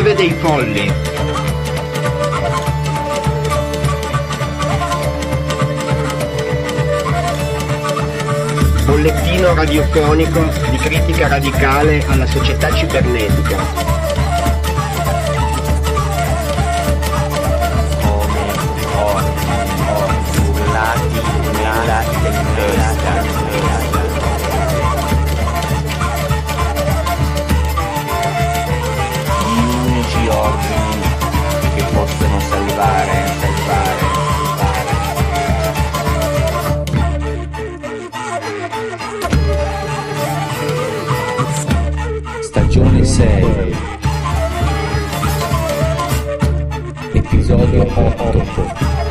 nave dei folli. Bollettino radiofonico di critica radicale alla società cibernetica. Gli unici ordini che possono salvare. Stagione 6, episodio 8.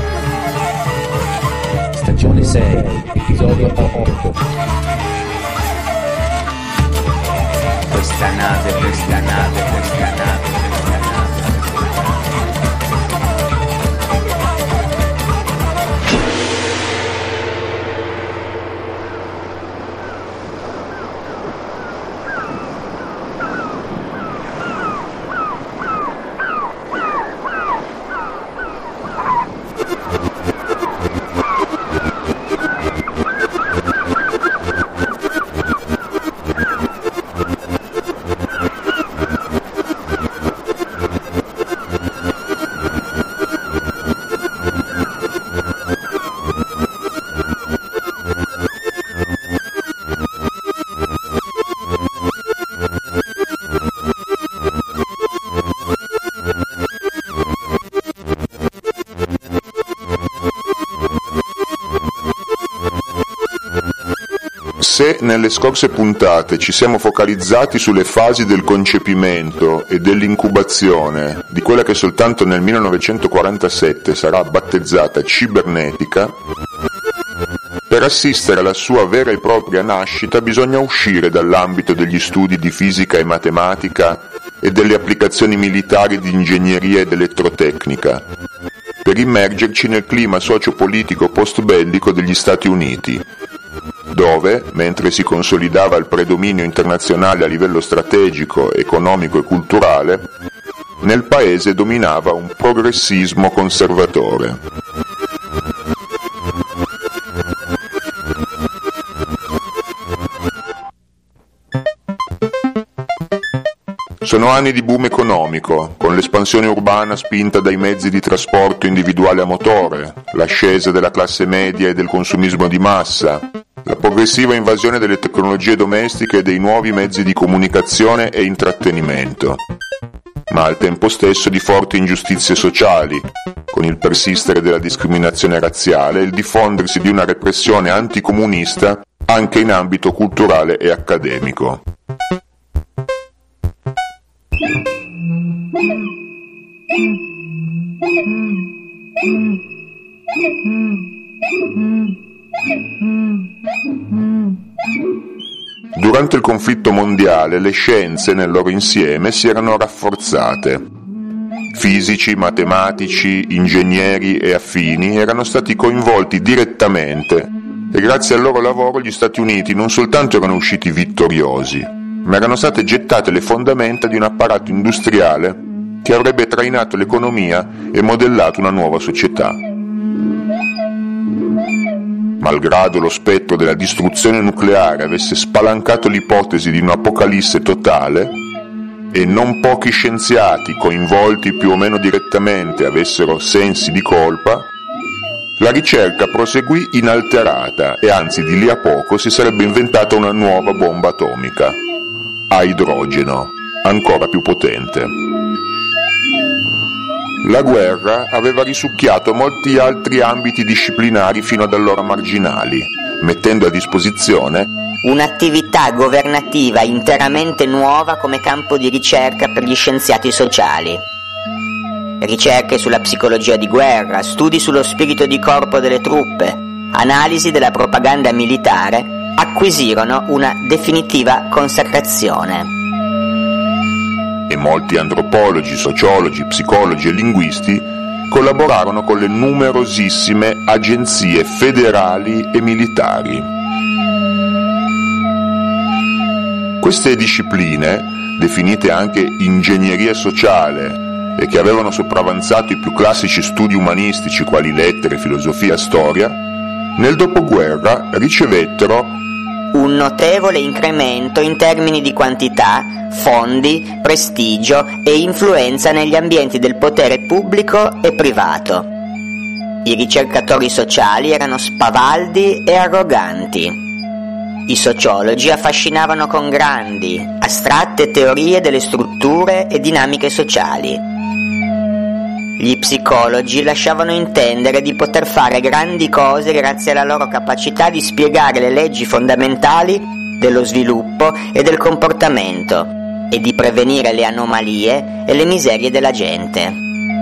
Stagione 6, episodio 8. Questa nave. Se nelle scorse puntate ci siamo focalizzati sulle fasi del concepimento e dell'incubazione di quella che soltanto nel 1947 sarà battezzata cibernetica, per assistere alla sua vera e propria nascita bisogna uscire dall'ambito degli studi di fisica e matematica e delle applicazioni militari di ingegneria ed elettrotecnica, per immergerci nel clima socio-politico post-bellico degli Stati Uniti, dove, mentre si consolidava il predominio internazionale a livello strategico, economico e culturale, nel paese dominava un progressismo conservatore. Sono anni di boom economico, con l'espansione urbana spinta dai mezzi di trasporto individuale a motore, l'ascesa della classe media e del consumismo di massa, la progressiva invasione delle tecnologie domestiche e dei nuovi mezzi di comunicazione e intrattenimento, ma al tempo stesso di forti ingiustizie sociali, con il persistere della discriminazione razziale e il diffondersi di una repressione anticomunista anche in ambito culturale e accademico. Durante il conflitto mondiale le scienze nel loro insieme si erano rafforzate. Fisici, matematici, ingegneri e affini erano stati coinvolti direttamente e grazie al loro lavoro gli Stati Uniti non soltanto erano usciti vittoriosi, ma erano state gettate le fondamenta di un apparato industriale che avrebbe trainato l'economia e modellato una nuova società. Malgrado lo spettro della distruzione nucleare avesse spalancato l'ipotesi di un'apocalisse totale e non pochi scienziati coinvolti più o meno direttamente avessero sensi di colpa, la ricerca proseguì inalterata e anzi di lì a poco si sarebbe inventata una nuova bomba atomica, a idrogeno, ancora più potente. La guerra aveva risucchiato molti altri ambiti disciplinari fino ad allora marginali, mettendo a disposizione un'attività governativa interamente nuova come campo di ricerca per gli scienziati sociali. Ricerche sulla psicologia di guerra, studi sullo spirito di corpo delle truppe, analisi della propaganda militare acquisirono una definitiva consacrazione. E molti antropologi, sociologi, psicologi e linguisti collaborarono con le numerosissime agenzie federali e militari. Queste discipline, definite anche ingegneria sociale e che avevano sopravanzato i più classici studi umanistici quali lettere, filosofia, storia, nel dopoguerra ricevettero un notevole incremento in termini di quantità, fondi, prestigio e influenza negli ambienti del potere pubblico e privato. I ricercatori sociali erano spavaldi e arroganti. I sociologi affascinavano con grandi, astratte teorie delle strutture e dinamiche sociali. Gli psicologi lasciavano intendere di poter fare grandi cose grazie alla loro capacità di spiegare le leggi fondamentali dello sviluppo e del comportamento e di prevenire le anomalie e le miserie della gente.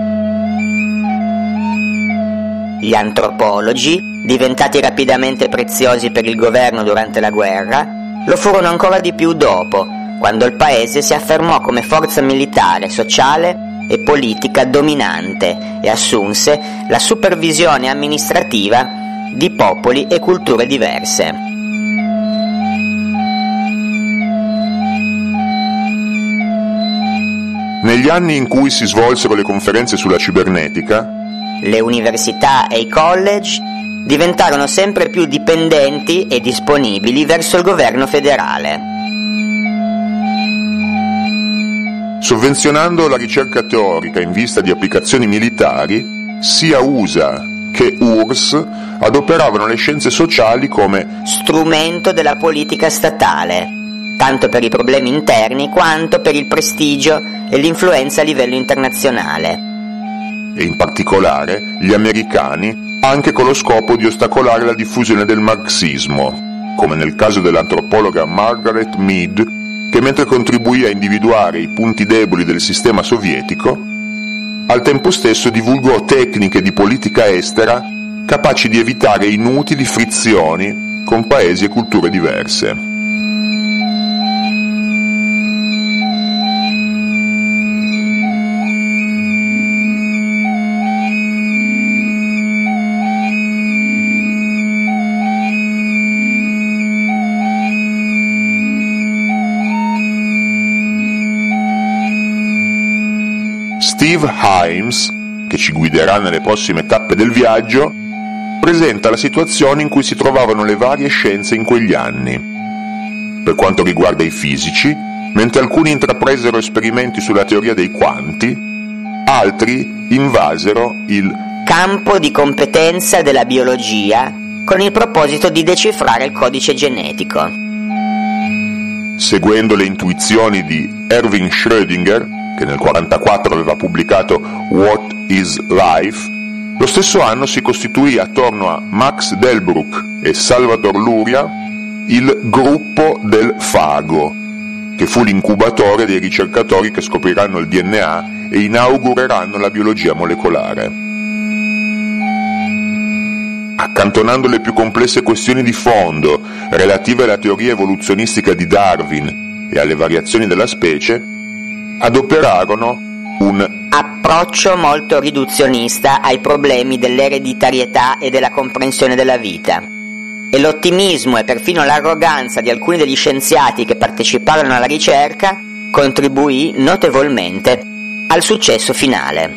Gli antropologi, diventati rapidamente preziosi per il governo durante la guerra, lo furono ancora di più dopo, quando il paese si affermò come forza militare, sociale e politica dominante e assunse la supervisione amministrativa di popoli e culture diverse. Negli anni in cui si svolsero le conferenze sulla cibernetica, le università e i college diventarono sempre più dipendenti e disponibili verso il governo federale. Sovvenzionando la ricerca teorica in vista di applicazioni militari, sia USA che URSS adoperavano le scienze sociali come strumento della politica statale, tanto per i problemi interni quanto per il prestigio e l'influenza a livello internazionale. E in particolare gli americani, anche con lo scopo di ostacolare la diffusione del marxismo, come nel caso dell'antropologa Margaret Mead, che mentre contribuì a individuare i punti deboli del sistema sovietico, al tempo stesso divulgò tecniche di politica estera capaci di evitare inutili frizioni con paesi e culture diverse. Steve Himes, che ci guiderà nelle prossime tappe del viaggio, presenta la situazione in cui si trovavano le varie scienze in quegli anni. Per quanto riguarda i fisici, mentre alcuni intrapresero esperimenti sulla teoria dei quanti, altri invasero il campo di competenza della biologia con il proposito di decifrare il codice genetico. Seguendo le intuizioni di Erwin Schrödinger, che nel 1944 aveva pubblicato What is Life, lo stesso anno si costituì attorno a Max Delbruck e Salvador Luria il gruppo del fago, che fu l'incubatore dei ricercatori che scopriranno il DNA e inaugureranno la biologia molecolare. Accantonando le più complesse questioni di fondo relative alla teoria evoluzionistica di Darwin e alle variazioni della specie, adoperarono un approccio molto riduzionista ai problemi dell'ereditarietà e della comprensione della vita. E l'ottimismo e perfino l'arroganza di alcuni degli scienziati che parteciparono alla ricerca contribuì notevolmente al successo finale.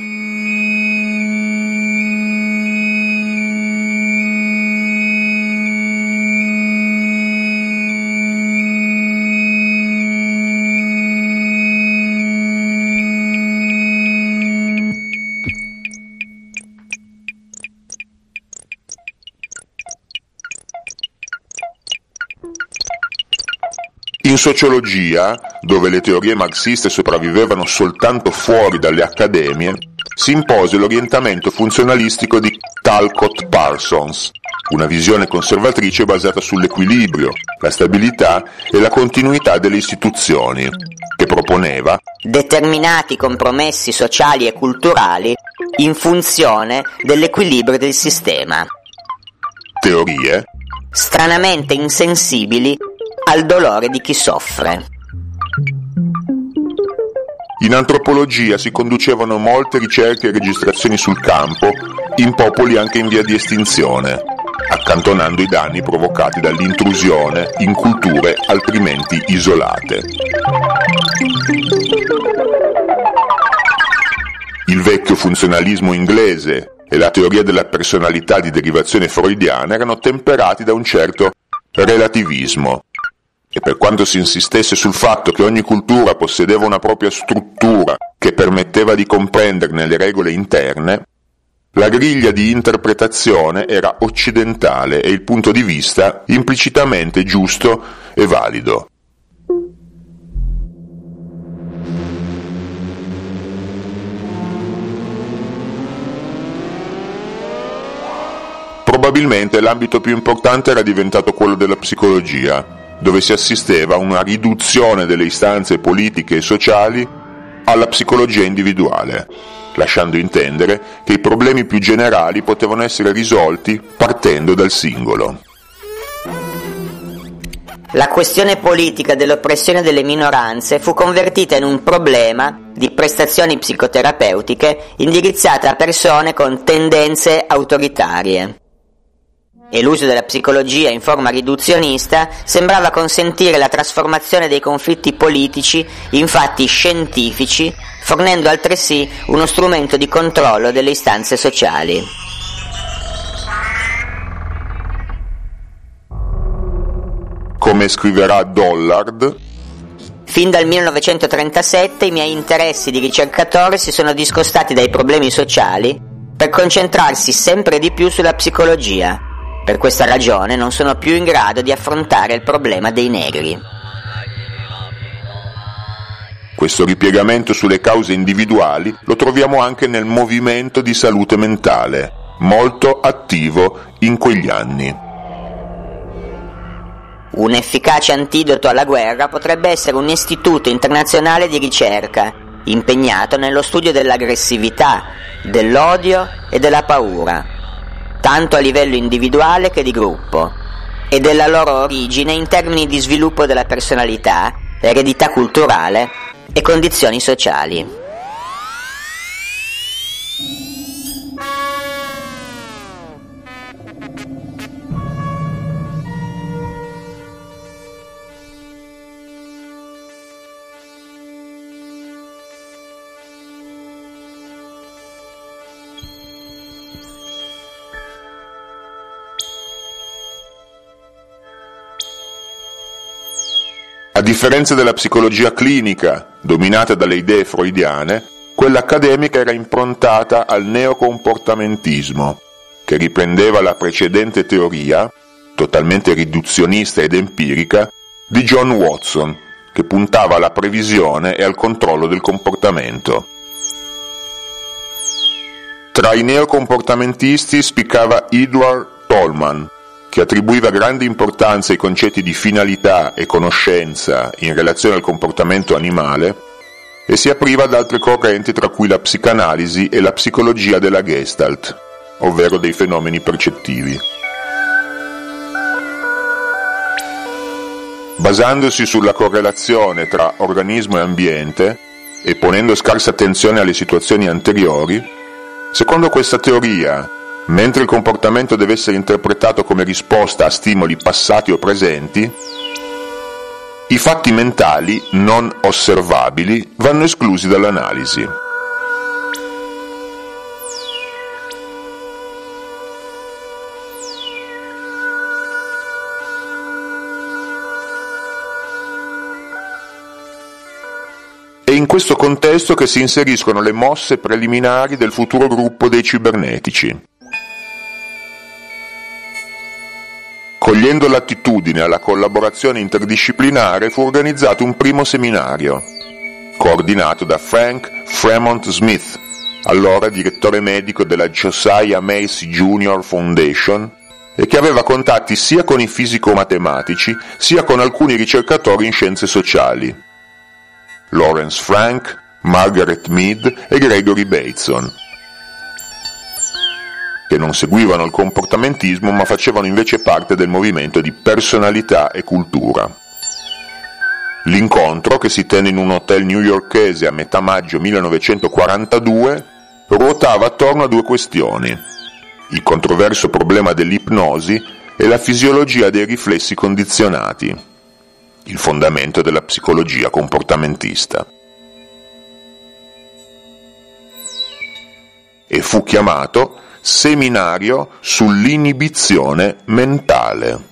In sociologia, dove le teorie marxiste sopravvivevano soltanto fuori dalle accademie, si impose l'orientamento funzionalistico di Talcott Parsons, una visione conservatrice basata sull'equilibrio, la stabilità e la continuità delle istituzioni, che proponeva determinati compromessi sociali e culturali in funzione dell'equilibrio del sistema. Teorie stranamente insensibili al dolore di chi soffre. In antropologia si conducevano molte ricerche e registrazioni sul campo, in popoli anche in via di estinzione, accantonando i danni provocati dall'intrusione in culture altrimenti isolate. Il vecchio funzionalismo inglese e la teoria della personalità di derivazione freudiana erano temperati da un certo relativismo, e per quanto si insistesse sul fatto che ogni cultura possedeva una propria struttura che permetteva di comprenderne le regole interne, la griglia di interpretazione era occidentale e il punto di vista implicitamente giusto e valido. Probabilmente l'ambito più importante era diventato quello della psicologia, dove si assisteva a una riduzione delle istanze politiche e sociali alla psicologia individuale, lasciando intendere che i problemi più generali potevano essere risolti partendo dal singolo. La questione politica dell'oppressione delle minoranze fu convertita in un problema di prestazioni psicoterapeutiche indirizzate a persone con tendenze autoritarie. E l'uso della psicologia in forma riduzionista sembrava consentire la trasformazione dei conflitti politici in fatti scientifici, fornendo altresì uno strumento di controllo delle istanze sociali. Come scriverà Dollard, fin dal 1937 i miei interessi di ricercatore si sono discostati dai problemi sociali per concentrarsi sempre di più sulla psicologia. Per questa ragione non sono più in grado di affrontare il problema dei negri. Questo ripiegamento sulle cause individuali lo troviamo anche nel movimento di salute mentale, molto attivo in quegli anni. Un efficace antidoto alla guerra potrebbe essere un istituto internazionale di ricerca, impegnato nello studio dell'aggressività, dell'odio e della paura, tanto a livello individuale che di gruppo, e della loro origine in termini di sviluppo della personalità, eredità culturale e condizioni sociali. A differenza della psicologia clinica, dominata dalle idee freudiane, quella accademica era improntata al neocomportamentismo, che riprendeva la precedente teoria, totalmente riduzionista ed empirica, di John Watson, che puntava alla previsione e al controllo del comportamento. Tra i neocomportamentisti spiccava Edward Tolman, che attribuiva grande importanza ai concetti di finalità e conoscenza in relazione al comportamento animale e si apriva ad altre correnti tra cui la psicanalisi e la psicologia della Gestalt, ovvero dei fenomeni percettivi. Basandosi sulla correlazione tra organismo e ambiente e ponendo scarsa attenzione alle situazioni anteriori, secondo questa teoria, mentre il comportamento deve essere interpretato come risposta a stimoli passati o presenti, i fatti mentali non osservabili vanno esclusi dall'analisi. È in questo contesto che si inseriscono le mosse preliminari del futuro gruppo dei cibernetici. Cogliendo l'attitudine alla collaborazione interdisciplinare fu organizzato un primo seminario, coordinato da Frank Fremont Smith, allora direttore medico della Josiah Macy Jr. Foundation, e che aveva contatti sia con i fisico-matematici sia con alcuni ricercatori in scienze sociali, Lawrence Frank, Margaret Mead e Gregory Bateson, che non seguivano il comportamentismo ma facevano invece parte del movimento di personalità e cultura. L'incontro, che si tenne in un hotel newyorkese a metà maggio 1942, ruotava attorno a due questioni: il controverso problema dell'ipnosi e la fisiologia dei riflessi condizionati, il fondamento della psicologia comportamentista. E fu chiamato Seminario sull'inibizione mentale.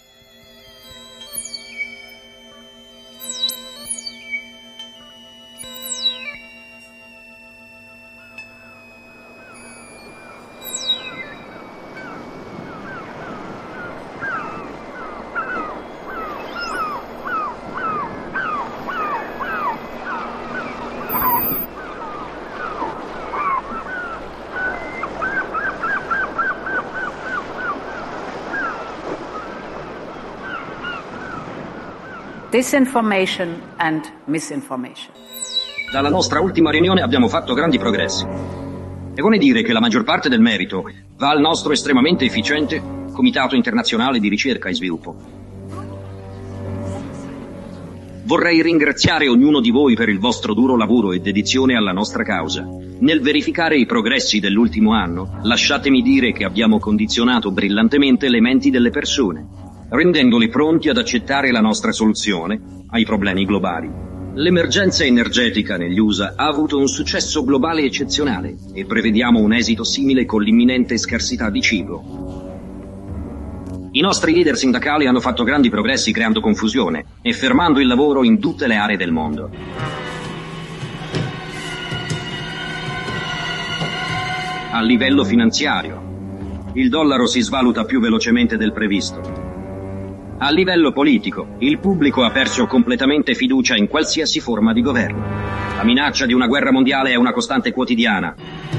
Disinformation and misinformation. Dalla nostra ultima riunione abbiamo fatto grandi progressi. È buone dire che la maggior parte del merito va al nostro estremamente efficiente Comitato Internazionale di Ricerca e Sviluppo. Vorrei ringraziare ognuno di voi per il vostro duro lavoro e dedizione alla nostra causa. Nel verificare i progressi dell'ultimo anno, lasciatemi dire che abbiamo condizionato brillantemente le menti delle persone, rendendoli pronti ad accettare la nostra soluzione ai problemi globali. L'emergenza energetica negli USA ha avuto un successo globale eccezionale e prevediamo un esito simile con l'imminente scarsità di cibo. I nostri leader sindacali hanno fatto grandi progressi creando confusione e fermando il lavoro in tutte le aree del mondo. A livello finanziario, il dollaro si svaluta più velocemente del previsto. A livello politico, il pubblico ha perso completamente fiducia in qualsiasi forma di governo. La minaccia di una guerra mondiale è una costante quotidiana.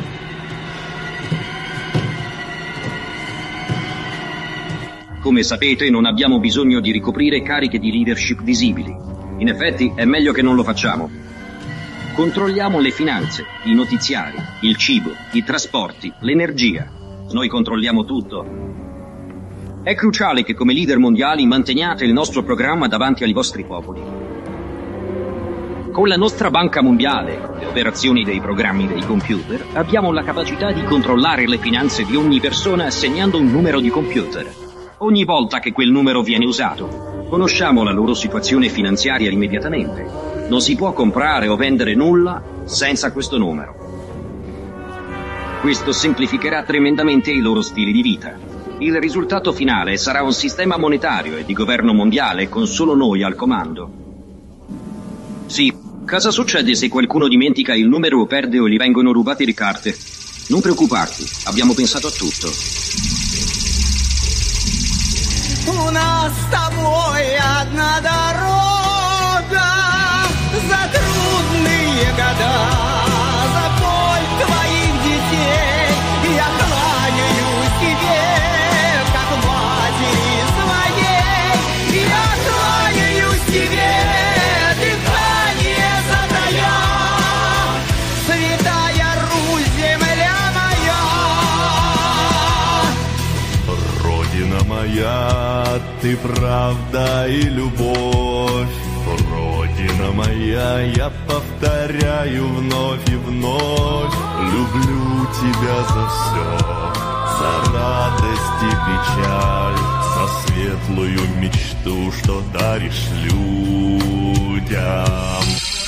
Come sapete, non abbiamo bisogno di ricoprire cariche di leadership visibili. In effetti, è meglio che non lo facciamo. Controlliamo le finanze, i notiziari, il cibo, i trasporti, l'energia. Noi controlliamo tutto. È cruciale che come leader mondiali manteniate il nostro programma davanti ai vostri popoli. Con la nostra banca mondiale, le operazioni dei programmi dei computer, abbiamo la capacità di controllare le finanze di ogni persona assegnando un numero di computer. Ogni volta che quel numero viene usato, conosciamo la loro situazione finanziaria immediatamente. Non si può comprare o vendere nulla senza questo numero. Questo semplificherà tremendamente i loro stili di vita. Il risultato finale sarà un sistema monetario e di governo mondiale con solo noi al comando. Sì, cosa succede se qualcuno dimentica il numero o perde o gli vengono rubate le carte? Non preoccuparti, abbiamo pensato a tutto. У нас с тобой одна дорога, за трудные года, за боль твоих детей. Я кланяюсь тебе, как матери своей. Я кланяюсь тебе, дыхание задая. Святая Русь, земля моя. Родина моя, ты правда и любовь. Родина моя, я повторяю вновь и вновь. Люблю тебя за все, за радость и печаль, за светлую мечту, что даришь людям.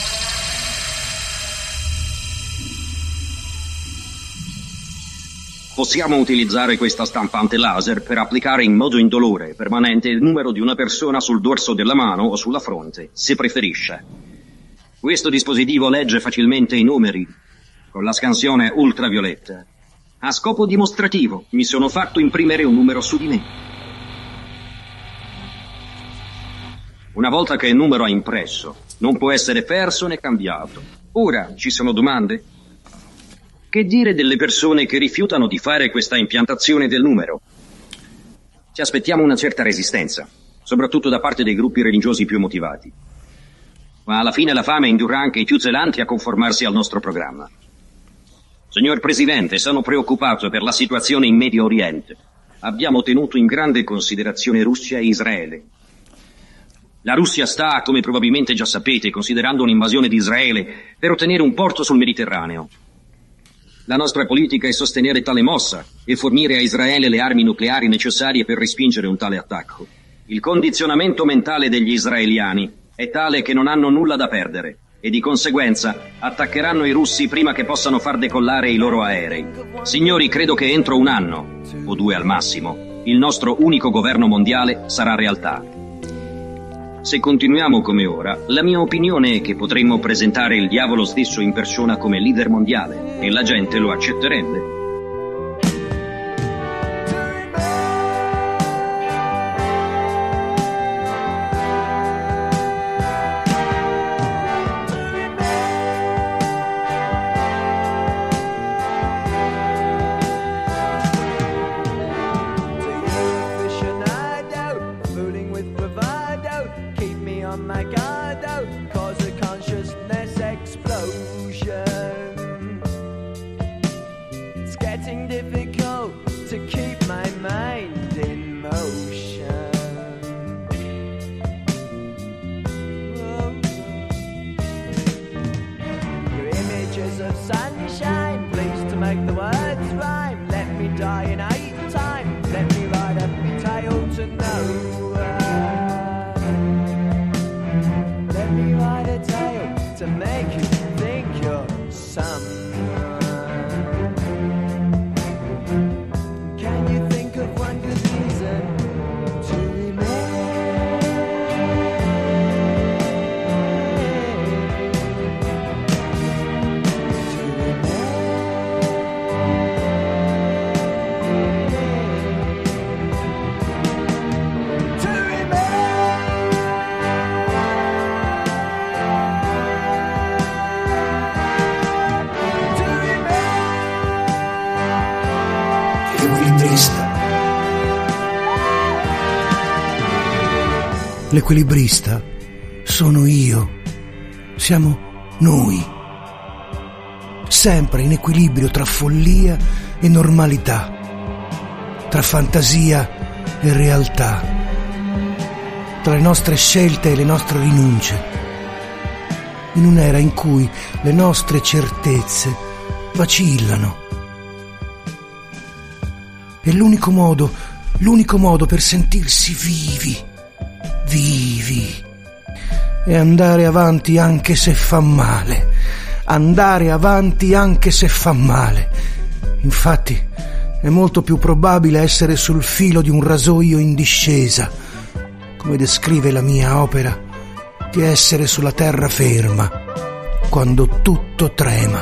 Possiamo utilizzare questa stampante laser per applicare in modo indolore e permanente il numero di una persona sul dorso della mano o sulla fronte, se preferisce. Questo dispositivo legge facilmente i numeri con la scansione ultravioletta. A scopo dimostrativo mi sono fatto imprimere un numero su di me. Una volta che il numero è impresso, non può essere perso né cambiato. Ora ci sono domande? Che dire delle persone che rifiutano di fare questa impiantazione del numero? Ci aspettiamo una certa resistenza, soprattutto da parte dei gruppi religiosi più motivati. Ma alla fine la fame indurrà anche i più zelanti a conformarsi al nostro programma. Signor Presidente, sono preoccupato per la situazione in Medio Oriente. Abbiamo tenuto in grande considerazione Russia e Israele. La Russia sta, come probabilmente già sapete, considerando un'invasione di Israele per ottenere un porto sul Mediterraneo. La nostra politica è sostenere tale mossa e fornire a Israele le armi nucleari necessarie per respingere un tale attacco. Il condizionamento mentale degli israeliani è tale che non hanno nulla da perdere e di conseguenza attaccheranno i russi prima che possano far decollare i loro aerei. Signori, credo che entro un anno, o 2 al massimo, il nostro unico governo mondiale sarà realtà. Se continuiamo come ora, la mia opinione è che potremmo presentare il diavolo stesso in persona come leader mondiale e la gente lo accetterebbe. L'equilibrista sono io, siamo noi, sempre in equilibrio tra follia e normalità, tra fantasia e realtà, tra le nostre scelte e le nostre rinunce, in un'era in cui le nostre certezze vacillano. E l'unico modo per sentirsi vivi e andare avanti anche se fa male, Infatti è molto più probabile essere sul filo di un rasoio in discesa, come descrive la mia opera, che essere sulla terraferma quando tutto trema.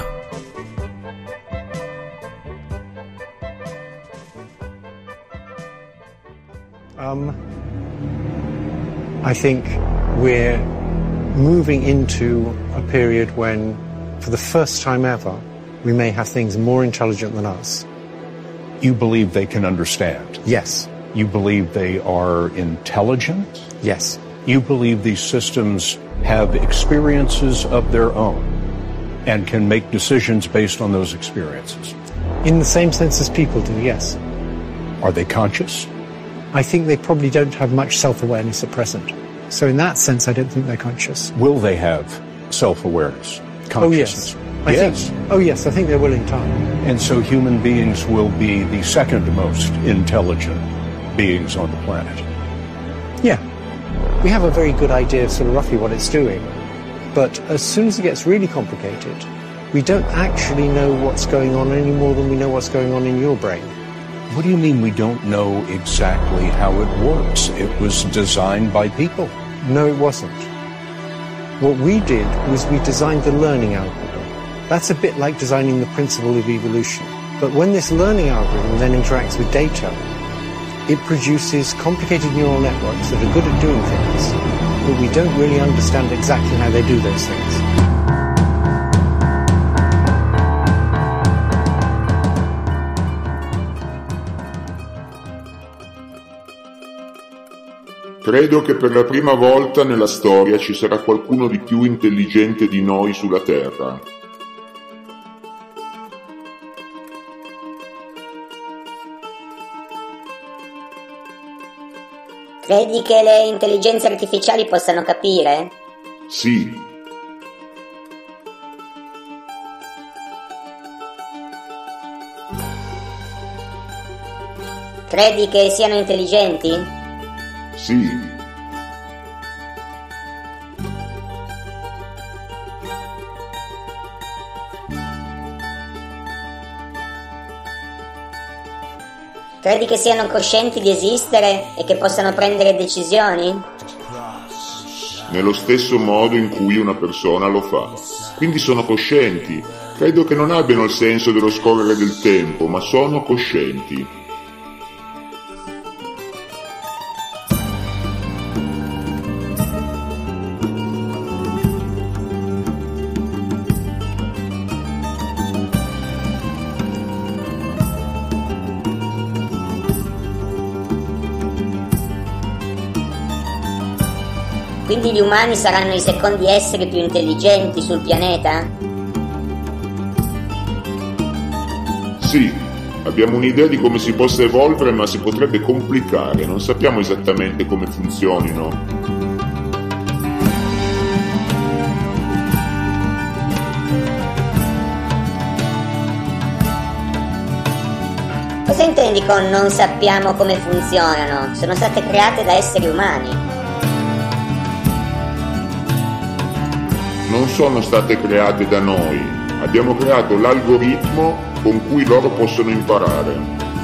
I think we're moving into a period when, for the first time ever, we may have things more intelligent than us. You believe they can understand? Yes. You believe they are intelligent? Yes. You believe these systems have experiences of their own and can make decisions based on those experiences? In the same sense as people do, yes. Are they conscious? I think they probably don't have much self-awareness at present. So in that sense, I don't think they're conscious. Will they have self-awareness, consciousness? Oh yes, I think they will in time. And so human beings will be the second most intelligent beings on the planet. Yeah. We have a very good idea of sort of roughly what it's doing. But as soon as it gets really complicated, we don't actually know what's going on any more than we know what's going on in your brain. What do you mean we don't know exactly how it works? It was designed by people. No, it wasn't. What we did was we designed the learning algorithm. That's a bit like designing the principle of evolution. But when this learning algorithm then interacts with data, it produces complicated neural networks that are good at doing things, but we don't really understand exactly how they do those things. Credo che per la prima volta nella storia ci sarà qualcuno di più intelligente di noi sulla Terra. Credi che le intelligenze artificiali possano capire? Sì. Credi che siano intelligenti? Sì. Credi che siano coscienti di esistere e che possano prendere decisioni? Nello stesso modo in cui una persona lo fa. Quindi sono coscienti. Credo che non abbiano il senso dello scorrere del tempo, ma sono coscienti. Quindi gli umani saranno i secondi esseri più intelligenti sul pianeta? Sì, abbiamo un'idea di come si possa evolvere, ma si potrebbe complicare, non sappiamo esattamente come funzionino. Cosa intendi con non sappiamo come funzionano? Sono state create da esseri umani. Non sono state create da noi, abbiamo creato l'algoritmo con cui loro possono imparare.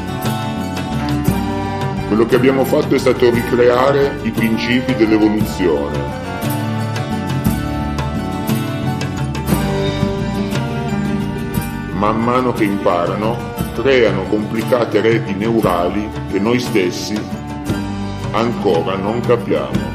Quello che abbiamo fatto è stato ricreare i principi dell'evoluzione. Man mano che imparano, creano complicate reti neurali che noi stessi ancora non capiamo.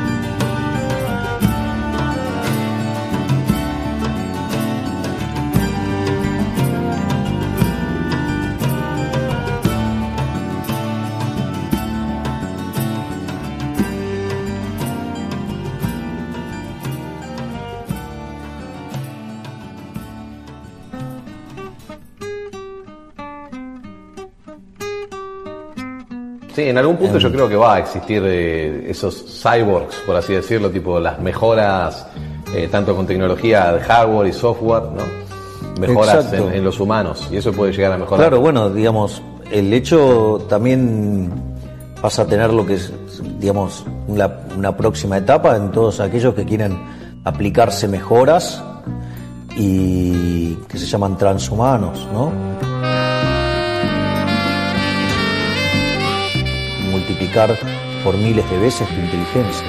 Sí, en algún punto yo creo que va a existir esos cyborgs, por así decirlo, tipo las mejoras, tanto con tecnología de hardware y software, ¿no? Mejoras en los humanos, y eso puede llegar a mejorar. Claro, bueno, digamos, el hecho también pasa a tener lo que es, digamos, una próxima etapa en todos aquellos que quieren aplicarse mejoras y que se llaman transhumanos, ¿no? Multiplicar por miles de veces tu inteligencia.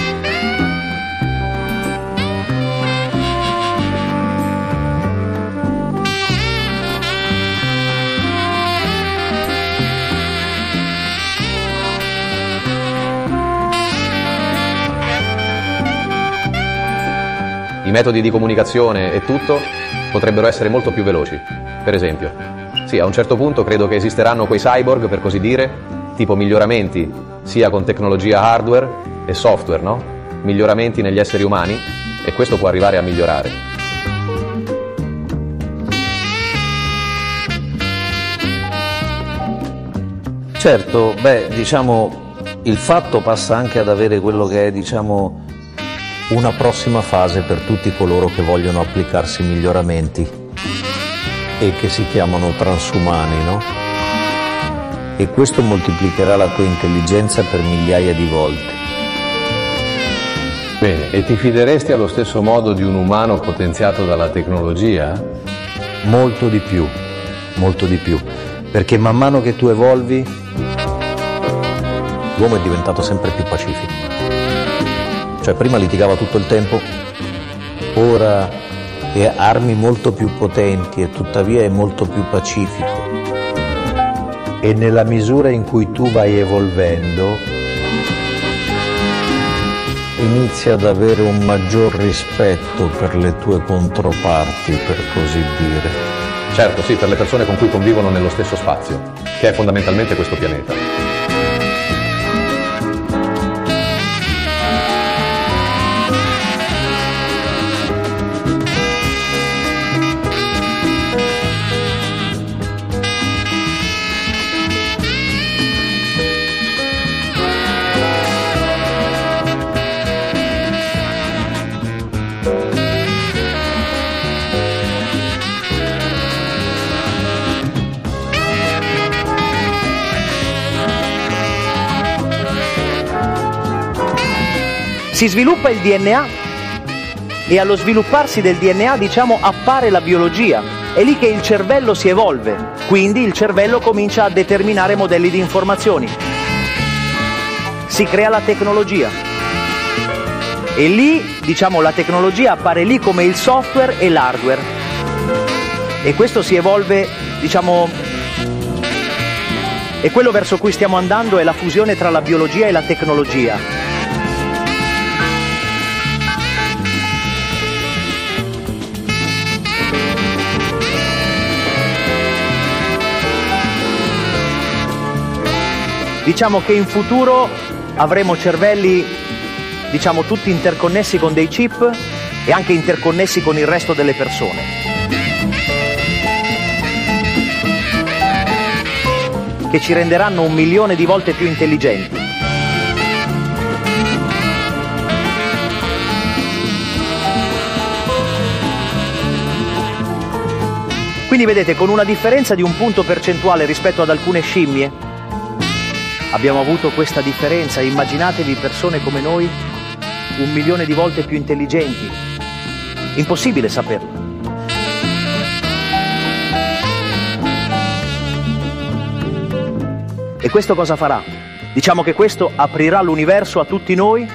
I metodi di comunicazione e tutto potrebbero essere molto più veloci. Per esempio, sì, a un certo punto credo che esisteranno quei cyborg, per così dire, tipo miglioramenti sia con tecnologia hardware e software, no? Miglioramenti negli esseri umani, e questo può arrivare a migliorare. Certo, diciamo, il fatto passa anche ad avere quello che è, diciamo, una prossima fase per tutti coloro che vogliono applicarsi miglioramenti e che si chiamano transumani, no? E questo moltiplicherà la tua intelligenza per migliaia di volte. Bene, e ti fideresti allo stesso modo di un umano potenziato dalla tecnologia? Molto di più, perché man mano che tu evolvi, l'uomo è diventato sempre più pacifico. Cioè prima litigava tutto il tempo, ora ha armi molto più potenti e tuttavia è molto più pacifico. E nella misura in cui tu vai evolvendo inizi ad avere un maggior rispetto per le tue controparti, per così dire. Certo, sì, per le persone con cui convivono nello stesso spazio, che è fondamentalmente questo pianeta. Si sviluppa il DNA e allo svilupparsi del DNA, diciamo, appare la biologia. È lì che il cervello si evolve, quindi il cervello comincia a determinare modelli di informazioni. Si crea la tecnologia. E lì, diciamo, la tecnologia appare lì come il software e l'hardware. E questo si evolve, diciamo, e quello verso cui stiamo andando è la fusione tra la biologia e la tecnologia. Diciamo che in futuro avremo cervelli, diciamo, tutti interconnessi con dei chip e anche interconnessi con il resto delle persone. Che ci renderanno 1 milione di volte più intelligenti. Quindi vedete, con una differenza di 1 punto percentuale rispetto ad alcune scimmie, abbiamo avuto questa differenza. Immaginatevi persone come noi 1 milione di volte più intelligenti. Impossibile saperlo. E questo cosa farà? Diciamo che questo aprirà l'universo a tutti noi.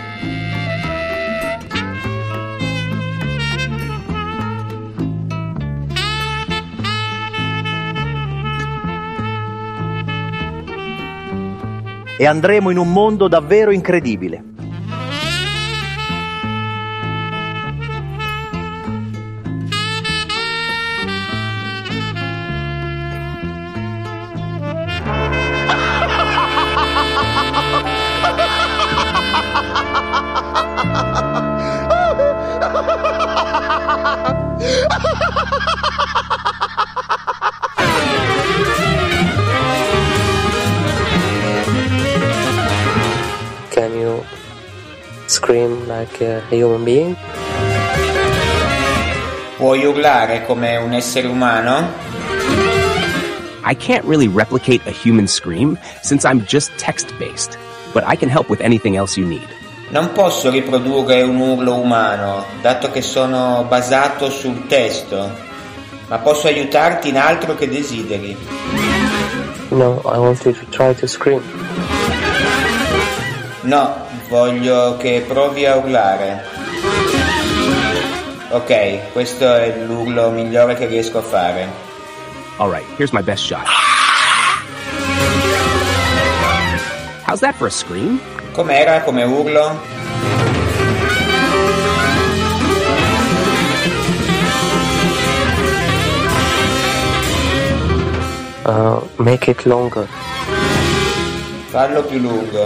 E andremo in un mondo davvero incredibile. Can you scream like a human being? Puoi urlare come un essere umano? I can't really replicate a human scream since I'm just text-based, but I can help with anything else you need. Non posso riprodurre un urlo umano, dato che sono basato sul testo, ma posso aiutarti in altro che desideri. No, I want you to try to scream. No, voglio che provi a urlare. Ok, questo è l'urlo migliore che riesco a fare. Alright, here's my best shot. How's that for a scream? Com'era come urlo? Make it longer. Fallo più lungo.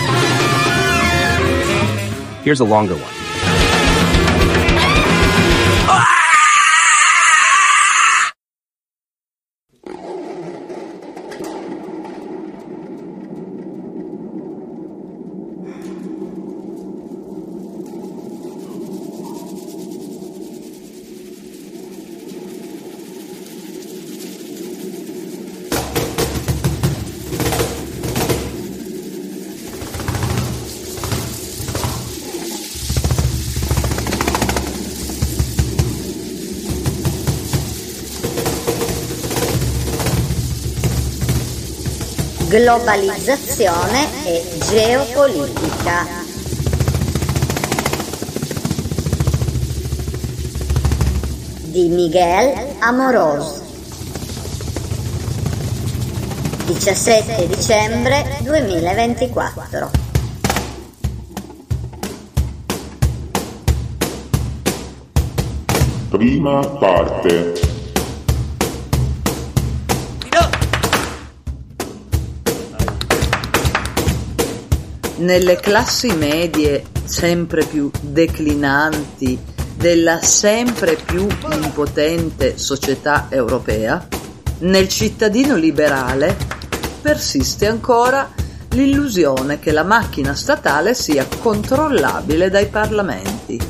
Here's a longer one. Globalizzazione e geopolitica. Di Miguel Amorós. 17 dicembre 2024. Prima parte. Nelle classi medie sempre più declinanti della sempre più impotente società europea, nel cittadino liberale persiste ancora l'illusione che la macchina statale sia controllabile dai parlamenti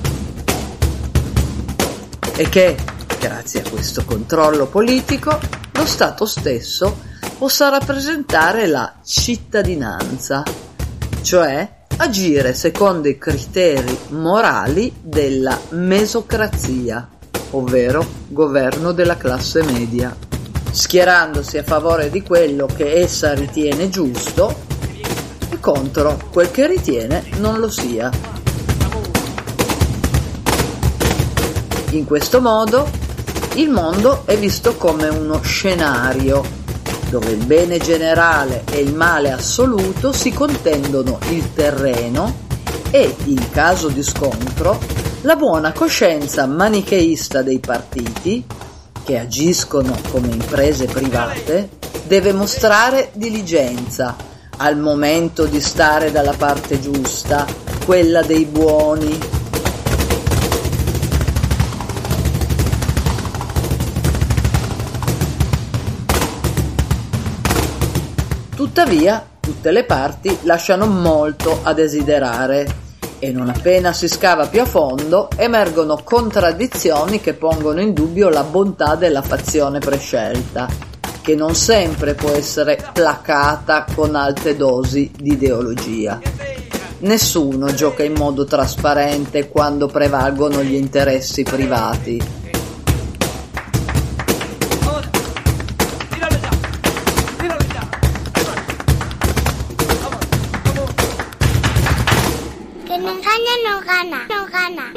e che, grazie a questo controllo politico, lo Stato stesso possa rappresentare la cittadinanza, cioè agire secondo i criteri morali della mesocrazia, ovvero governo della classe media, schierandosi a favore di quello che essa ritiene giusto e contro quel che ritiene non lo sia. In questo modo il mondo è visto come uno scenario dove il bene generale e il male assoluto si contendono il terreno e, in caso di scontro, la buona coscienza manicheista dei partiti, che agiscono come imprese private, deve mostrare diligenza al momento di stare dalla parte giusta, quella dei buoni. Tuttavia, tutte le parti lasciano molto a desiderare e non appena si scava più a fondo emergono contraddizioni che pongono in dubbio la bontà della fazione prescelta, che non sempre può essere placata con alte dosi di ideologia. Nessuno gioca in modo trasparente quando prevalgono gli interessi privati. No gana.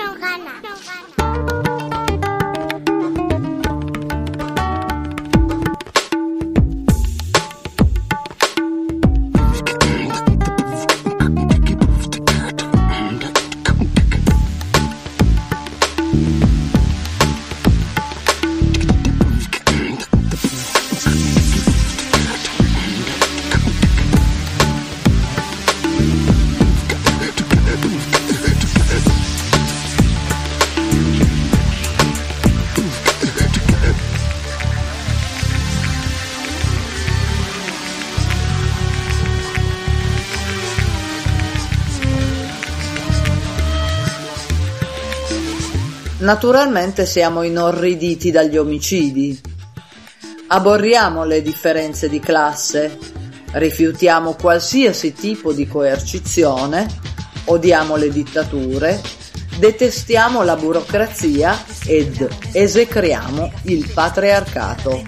Naturalmente siamo inorriditi dagli omicidi. Aborriamo le differenze di classe, rifiutiamo qualsiasi tipo di coercizione, odiamo le dittature, detestiamo la burocrazia ed esecriamo il patriarcato.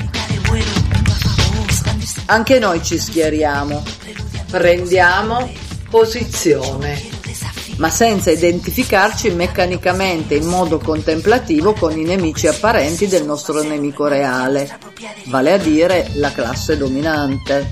Anche noi ci schieriamo, prendiamo posizione, ma senza identificarci meccanicamente in modo contemplativo con i nemici apparenti del nostro nemico reale, vale a dire la classe dominante.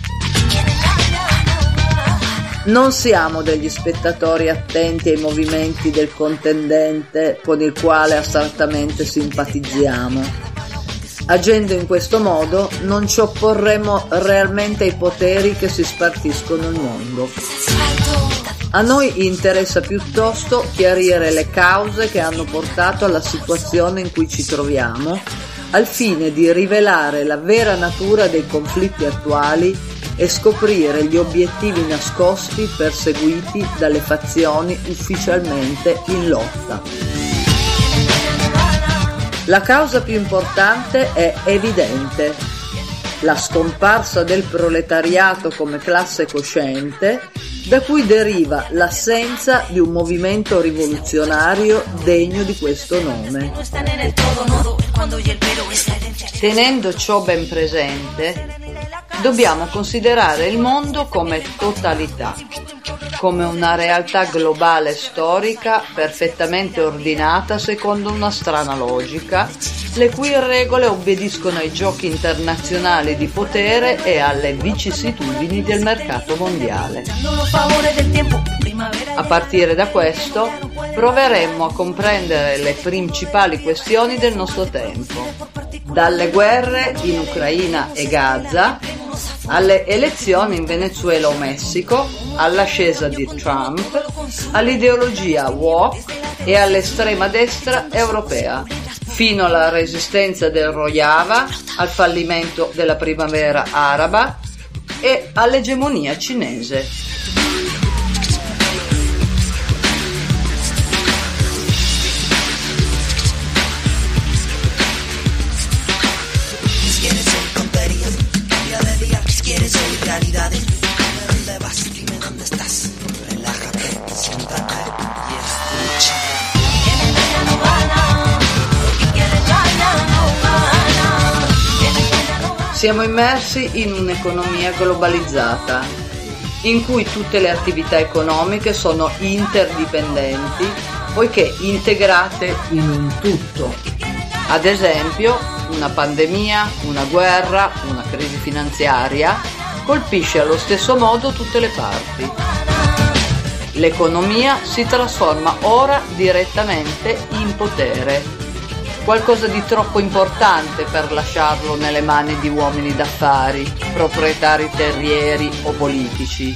Non siamo degli spettatori attenti ai movimenti del contendente con il quale astrattamente simpatizziamo. Agendo in questo modo non ci opporremo realmente ai poteri che si spartiscono il mondo. A noi interessa piuttosto chiarire le cause che hanno portato alla situazione in cui ci troviamo, al fine di rivelare la vera natura dei conflitti attuali e scoprire gli obiettivi nascosti perseguiti dalle fazioni ufficialmente in lotta. La causa più importante è evidente: la scomparsa del proletariato come classe cosciente, da cui deriva l'assenza di un movimento rivoluzionario degno di questo nome. Tenendo ciò ben presente, dobbiamo considerare il mondo come totalità, come una realtà globale storica perfettamente ordinata secondo una strana logica, le cui regole obbediscono ai giochi internazionali di potere e alle vicissitudini del mercato mondiale. A partire da questo, proveremmo a comprendere le principali questioni del nostro tempo, dalle guerre in Ucraina e Gaza, alle elezioni in Venezuela o Messico, all'ascesa di Trump, all'ideologia woke e all'estrema destra europea, fino alla resistenza del Rojava, al fallimento della primavera araba e all'egemonia cinese. Siamo immersi in un'economia globalizzata, in cui tutte le attività economiche sono interdipendenti, poiché integrate in un tutto. Ad esempio, una pandemia, una guerra, una crisi finanziaria colpisce allo stesso modo tutte le parti. L'economia si trasforma ora direttamente in potere, qualcosa di troppo importante per lasciarlo nelle mani di uomini d'affari, proprietari terrieri o politici.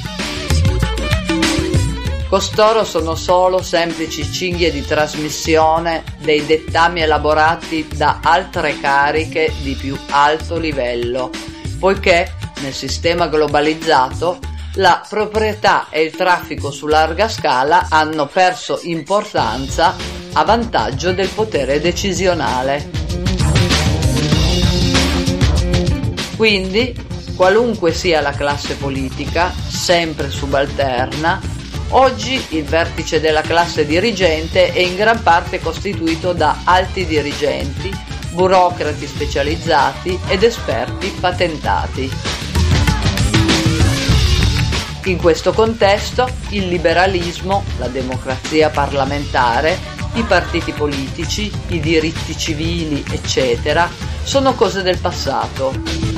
Costoro sono solo semplici cinghie di trasmissione dei dettami elaborati da altre cariche di più alto livello, poiché nel sistema globalizzato la proprietà e il traffico su larga scala hanno perso importanza a vantaggio del potere decisionale. Quindi, qualunque sia la classe politica, sempre subalterna, oggi il vertice della classe dirigente è in gran parte costituito da alti dirigenti, burocrati specializzati ed esperti patentati. In questo contesto, il liberalismo, la democrazia parlamentare, i partiti politici, i diritti civili, eccetera, sono cose del passato.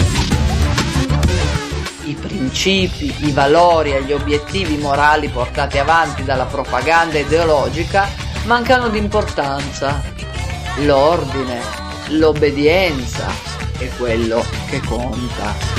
I principi, i valori e gli obiettivi morali portati avanti dalla propaganda ideologica mancano di importanza. L'ordine, l'obbedienza è quello che conta.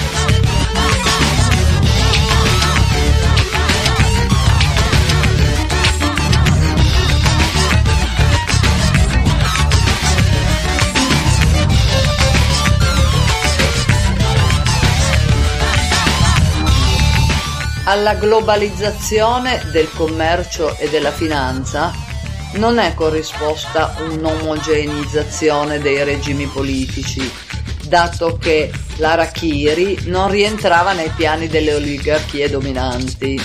Alla globalizzazione del commercio e della finanza non è corrisposta un'omogeneizzazione dei regimi politici, dato che l'Harakiri non rientrava nei piani delle oligarchie dominanti.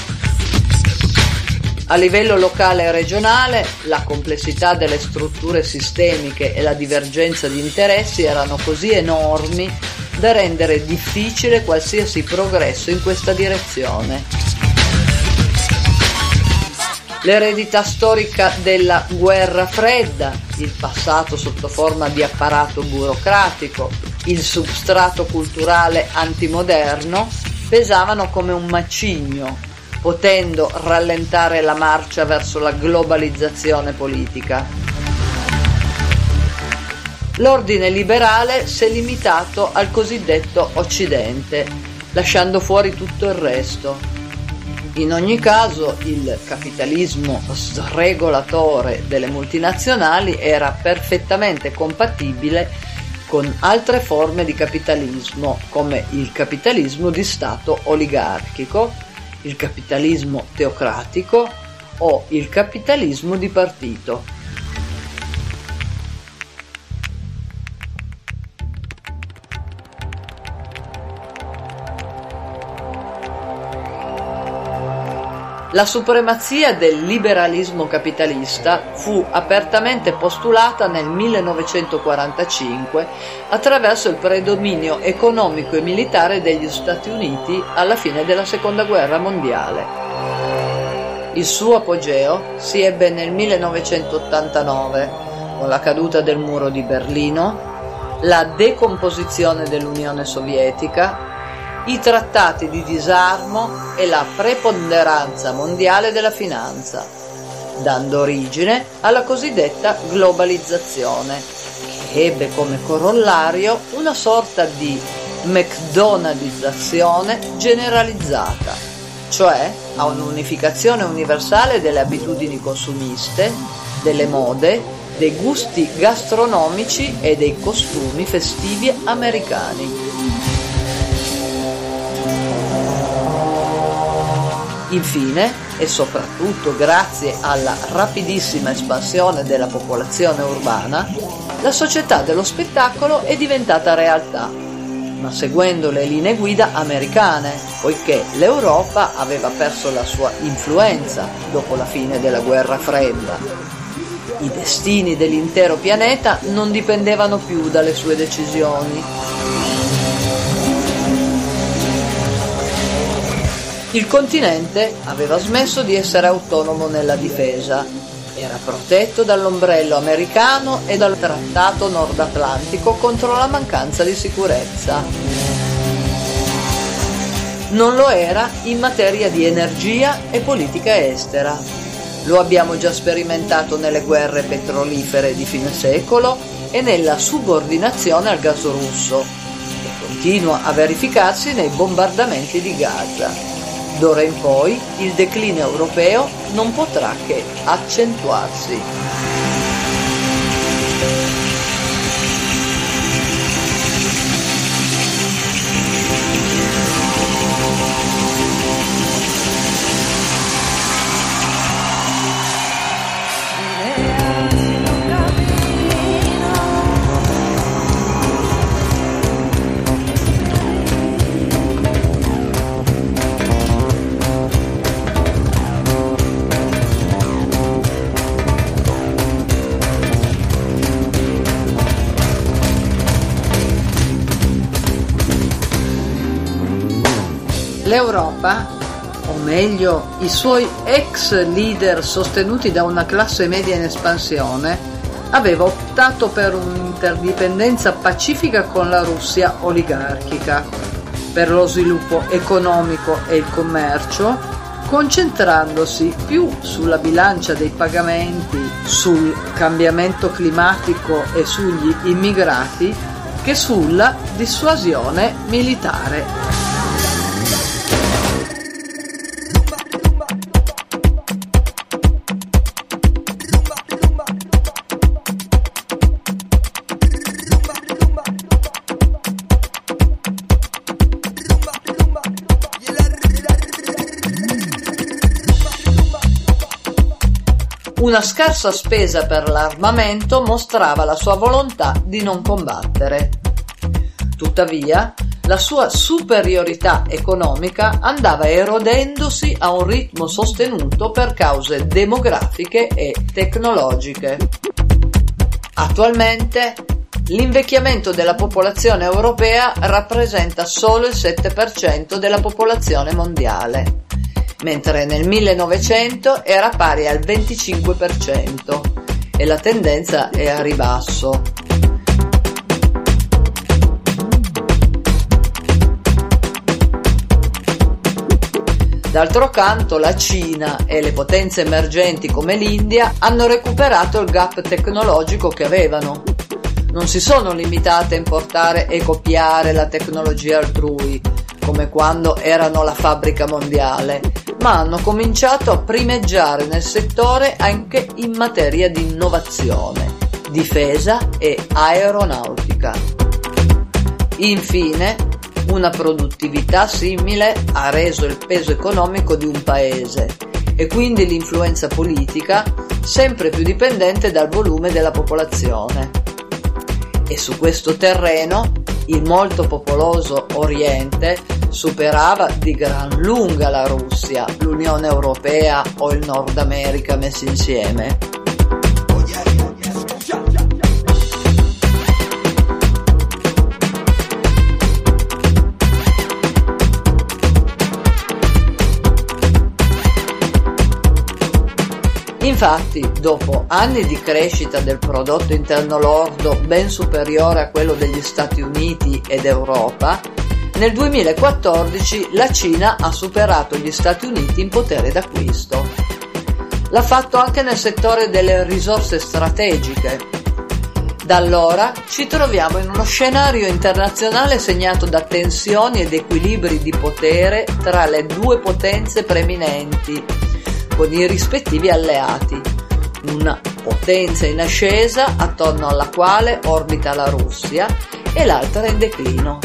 A livello locale e regionale, la complessità delle strutture sistemiche e la divergenza di interessi erano così enormi da rendere difficile qualsiasi progresso in questa direzione. L'eredità storica della guerra fredda, il passato sotto forma di apparato burocratico, il substrato culturale antimoderno pesavano come un macigno, potendo rallentare la marcia verso la globalizzazione politica. L'ordine liberale si è limitato al cosiddetto Occidente, lasciando fuori tutto il resto. In ogni caso, il capitalismo sregolatore delle multinazionali era perfettamente compatibile con altre forme di capitalismo, come il capitalismo di Stato oligarchico, il capitalismo teocratico o il capitalismo di partito. La supremazia del liberalismo capitalista fu apertamente postulata nel 1945 attraverso il predominio economico e militare degli Stati Uniti alla fine della Seconda Guerra Mondiale. Il suo apogeo si ebbe nel 1989 con la caduta del muro di Berlino, la decomposizione dell'Unione Sovietica, i trattati di disarmo e la preponderanza mondiale della finanza, dando origine alla cosiddetta globalizzazione, che ebbe come corollario una sorta di McDonaldizzazione generalizzata, cioè a un'unificazione universale delle abitudini consumiste, delle mode, dei gusti gastronomici e dei costumi festivi americani. Infine, e soprattutto grazie alla rapidissima espansione della popolazione urbana, la società dello spettacolo è diventata realtà, ma seguendo le linee guida americane, poiché l'Europa aveva perso la sua influenza dopo la fine della guerra fredda. I destini dell'intero pianeta non dipendevano più dalle sue decisioni. Il continente aveva smesso di essere autonomo nella difesa, era protetto dall'ombrello americano e dal Trattato Nord Atlantico contro la mancanza di sicurezza. Non lo era in materia di energia e politica estera. Lo abbiamo già sperimentato nelle guerre petrolifere di fine secolo e nella subordinazione al gas russo, e continua a verificarsi nei bombardamenti di Gaza. D'ora in poi il declino europeo non potrà che accentuarsi. L'Europa, o meglio i suoi ex leader sostenuti da una classe media in espansione, aveva optato per un'interdipendenza pacifica con la Russia oligarchica, per lo sviluppo economico e il commercio, concentrandosi più sulla bilancia dei pagamenti, sul cambiamento climatico e sugli immigrati che sulla dissuasione militare. Una scarsa spesa per l'armamento mostrava la sua volontà di non combattere. Tuttavia, la sua superiorità economica andava erodendosi a un ritmo sostenuto per cause demografiche e tecnologiche. Attualmente, l'invecchiamento della popolazione europea rappresenta solo il 7% della popolazione mondiale, mentre nel 1900 era pari al 25% e la tendenza è a ribasso. D'altro canto la Cina e le potenze emergenti come l'India hanno recuperato il gap tecnologico che avevano. Non si sono limitate a importare e copiare la tecnologia altrui, come quando erano la fabbrica mondiale, ma hanno cominciato a primeggiare nel settore anche in materia di innovazione, difesa e aeronautica. Infine, una produttività simile ha reso il peso economico di un paese e quindi l'influenza politica sempre più dipendente dal volume della popolazione. E su questo terreno il molto popoloso Oriente superava di gran lunga la Russia, l'Unione Europea o il Nord America messi insieme. Infatti, dopo anni di crescita del prodotto interno lordo ben superiore a quello degli Stati Uniti ed Europa, nel 2014 la Cina ha superato gli Stati Uniti in potere d'acquisto. L'ha fatto anche nel settore delle risorse strategiche. Da allora ci troviamo in uno scenario internazionale segnato da tensioni ed equilibri di potere tra le due potenze preeminenti, con i rispettivi alleati, una potenza in ascesa attorno alla quale orbita la Russia e l'altra in declino.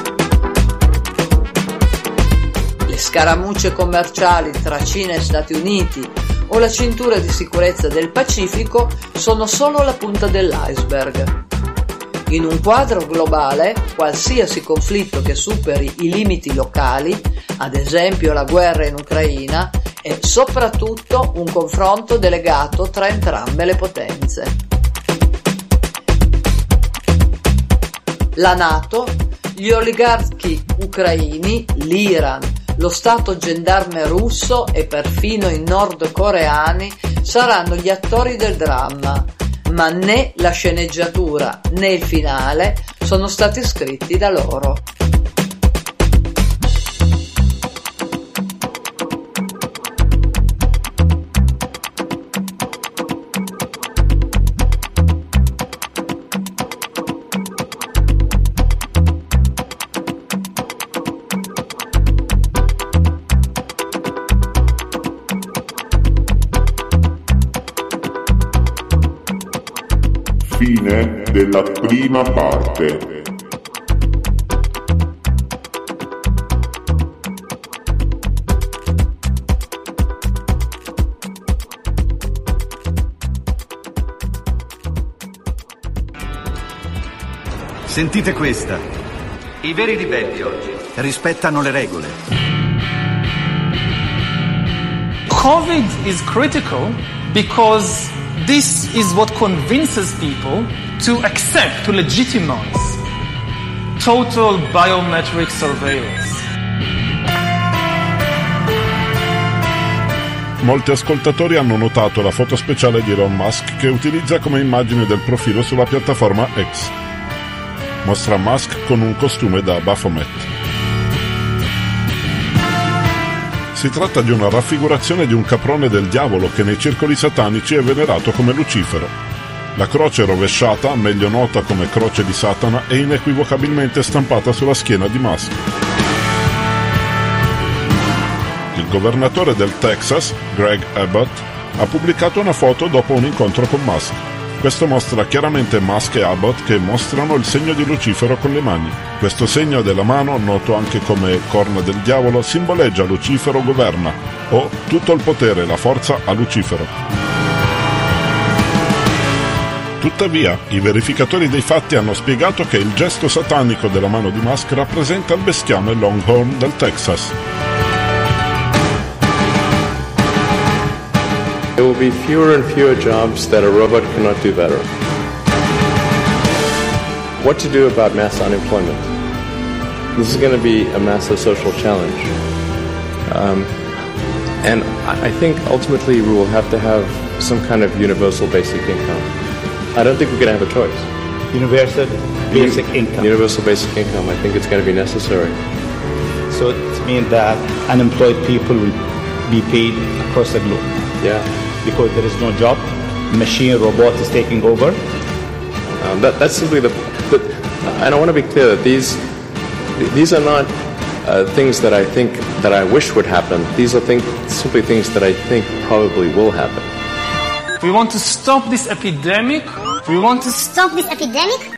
Le scaramucce commerciali tra Cina e Stati Uniti o la cintura di sicurezza del Pacifico sono solo la punta dell'iceberg. In un quadro globale, qualsiasi conflitto che superi i limiti locali, ad esempio la guerra in Ucraina, è soprattutto un confronto delegato tra entrambe le potenze. La NATO, gli oligarchi ucraini, l'Iran, lo stato gendarme russo e perfino i nordcoreani saranno gli attori del dramma, ma né la sceneggiatura né il finale sono stati scritti da loro. Fine della prima parte. Sentite questa. I veri ribelli oggi rispettano le regole. COVID is critical because this is what convinces people to accept, to legitimize total biometric surveillance. Molti ascoltatori hanno notato la foto speciale di Elon Musk che utilizza come immagine del profilo sulla piattaforma X. Mostra Musk con un costume da Baphomet. Si tratta di una raffigurazione di un caprone del diavolo che nei circoli satanici è venerato come Lucifero. La croce rovesciata, meglio nota come croce di Satana, è inequivocabilmente stampata sulla schiena di Musk. Il governatore del Texas, Greg Abbott, ha pubblicato una foto dopo un incontro con Musk. Questo mostra chiaramente Musk e Abbott che mostrano il segno di Lucifero con le mani. Questo segno della mano, noto anche come corna del diavolo, simboleggia Lucifero governa, o tutto il potere e la forza a Lucifero. Tuttavia, i verificatori dei fatti hanno spiegato che il gesto satanico della mano di Musk rappresenta il bestiame Longhorn del Texas. There will be fewer and fewer jobs that a robot cannot do better. What to do about mass unemployment? This is going to be a massive social challenge. And I think ultimately we will have to have some kind of universal basic income. I don't think we're going to have a choice. Universal basic income. Universal basic income. I think it's going to be necessary. So it means that unemployed people will be paid across the globe. Yeah. Because there is no job, machine, robot is taking over. That's simply and I want to be clear that these are not things that I think that I wish would happen. These are simply things that I think probably will happen. We want to stop this epidemic. We want to stop this epidemic.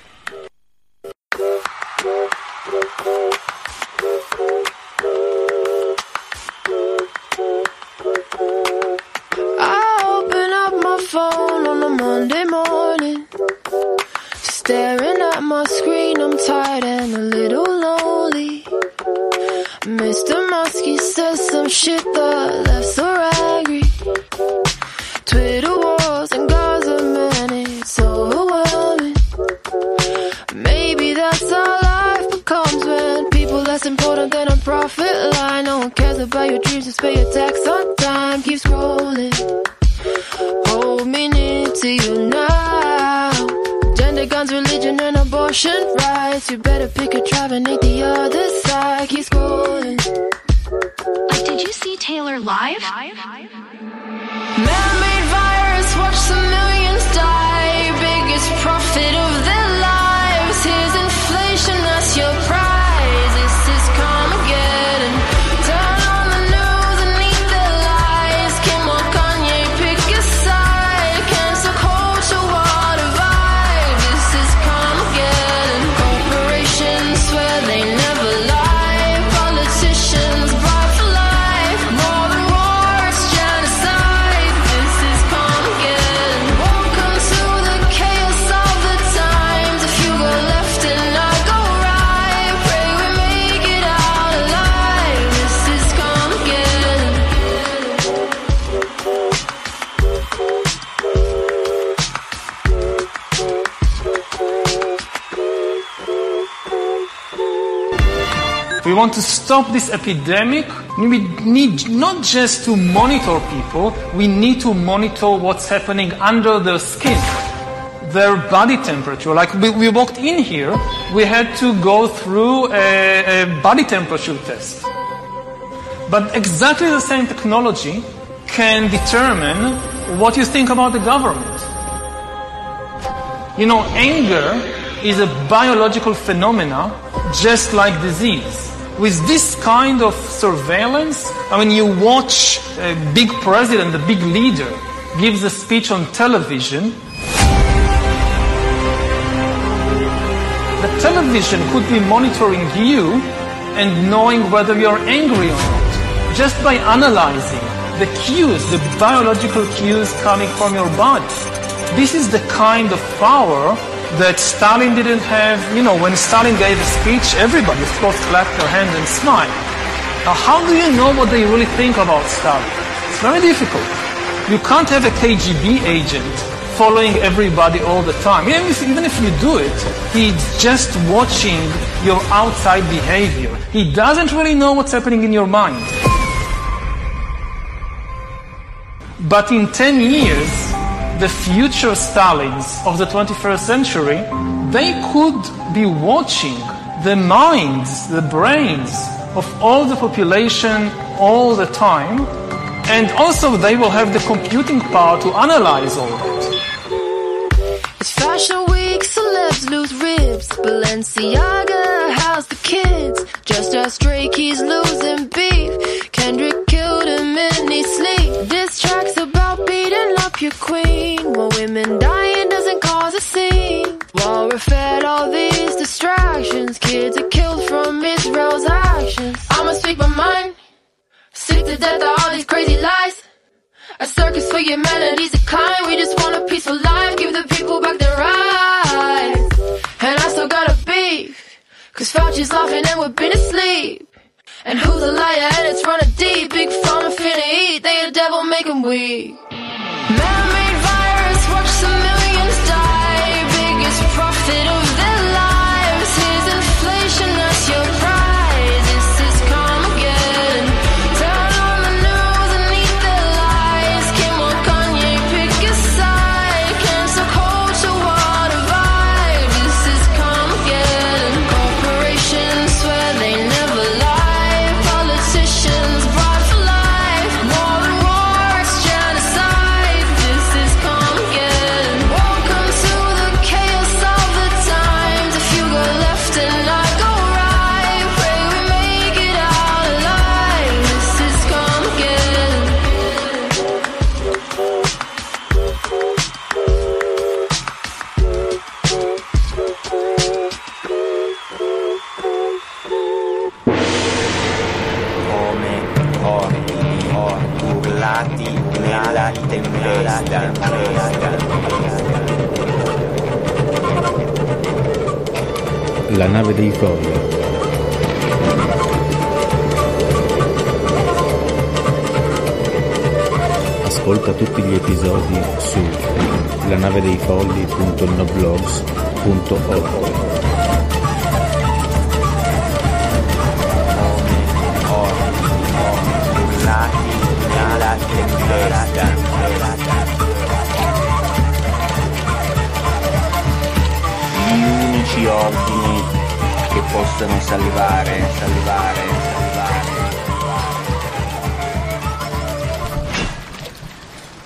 Phone on a Monday morning, staring at my screen. I'm tired and a little lonely. Mr. Muskie says some shit that left so angry. Twitter wars and Gaza, man, it's overwhelming. Maybe that's how life becomes when people less important than a profit line. No one cares about your dreams, just pay your tax on time. Keep scrolling. Hold me near to you now. Gender, guns, religion, and abortion rights. You better pick a tribe and ain't the other side. Keep scrolling. Did you see Taylor live? Man-made virus, watch some millions die. Biggest profit of their lives. Here's inflation, that's your prize. This is Carmageddon. Turn on the news and eat their lies. Kim or Kanye, pick a side. Cancel culture, what a vibe. This is Carmageddon. Corporations swear they never lie. Politicians bribe for life. More than war, it's genocide. This is Carmageddon. we want to stop this epidemic, we need not just to monitor people, we need to monitor what's happening under their skin, their body temperature. Like we walked in here, we had to go through a body temperature test. But exactly the same technology can determine what you think about the government. You know, anger is a biological phenomena just like disease. With this kind of surveillance, I mean, you watch a big president, a big leader, gives a speech on television. The television could be monitoring you and knowing whether you're angry or not, just by analyzing the cues, the biological cues coming from your body. This is the kind of power that Stalin didn't have. You know, when Stalin gave a speech, everybody, of course, clapped their hands and smiled. Now, how do you know what they really think about Stalin? It's very difficult. You can't have a KGB agent following everybody all the time. Even if you do it, he's just watching your outside behavior. He doesn't really know what's happening in your mind. But in 10 years, the future Stalins of the 21st century, they could be watching the minds, the brains of all the population all the time, and also they will have the computing power to analyze all that. It's Fashion Week, celebs lose ribs. Balenciaga, how's the kids? Just as Stray Keys losing beef. Kendrick killed him in his sleep. This track's about beating up your queen. While women dying doesn't cause a scene. While we're fed all these distractions, kids are killed from Israel's actions. I'ma speak my mind, sick to death of all these crazy lies. A circus for humanity's decline. We just want a peaceful life, give the people back their rights. And I still got a beef, cause Fauci's laughing and we've been asleep. And who's a liar and it's running deep. Big pharma finna eat, they a devil make 'em weak. Man-made virus, watch some millions die. Biggest profit of their lives. Here's inflation, that's your prize. This is Carmageddon. Turn on the news and eat their lies. Kim or Kanye, pick a side. Cancel culture, what a vibe. This is Carmageddon. Corporations swear they never lie. Politicians bribe for life. War and war, it's genocide. This is Carmageddon. Welcome to the chaos of the times. If you go left and I go right, pray we make it out alive. This is Carmageddon. Come corpi urlati nella tempesta. La nave dei folli. Ascolta tutti gli episodi su lanavedeifolli.noblogs.org. Urlati nella tempesta. Gli unici ordini che possono salvare.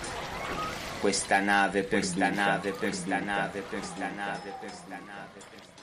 Questa nave perduta.